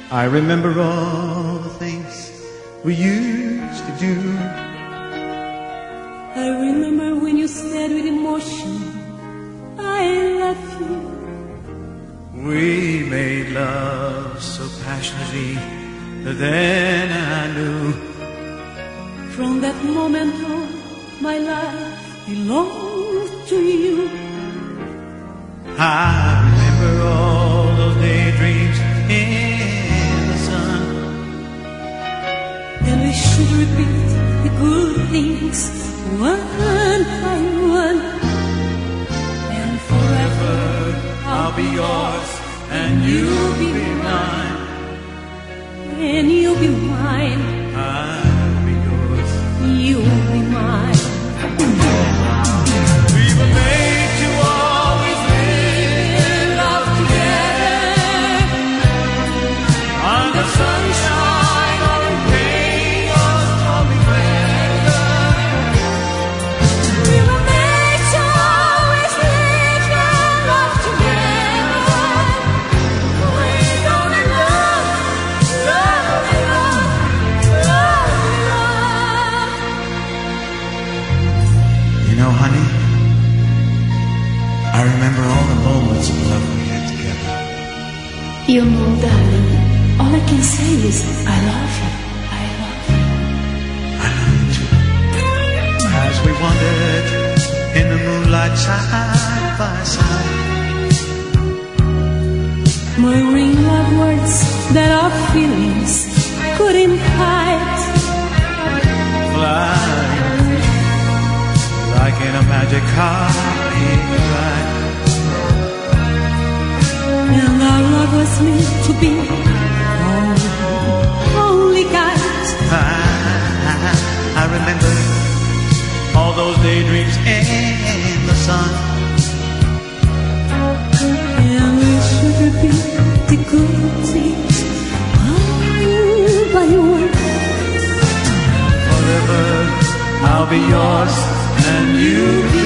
I remember all the things we used to do. I remember when you said with emotion, I love you. We made love so passionately that then I knew. From that moment on, my life belonged to you. I remember all those daydreams in the sun. And we should repeat the good things one by one. And forever I'll be yours and you'll be mine. And you'll be mine. I'll be yours. You'll be mine. We were made to always live in love together. Under sunshine or in pain or stormy weather. We were made to always live in love together. We don't love, love, love, love. You know, honey, I remember all the moments of love we had together. You know, darling, all I can say is I love you. I love you. I love you too. As we wandered in the moonlight side by side, Murmuring love words that our feelings couldn't hide. flying like in a magic carpet ride. And our love was meant to be only guide. I remember all those daydreams in the sun. And we should repeat the good things one by one. Forever I'll be yours and you be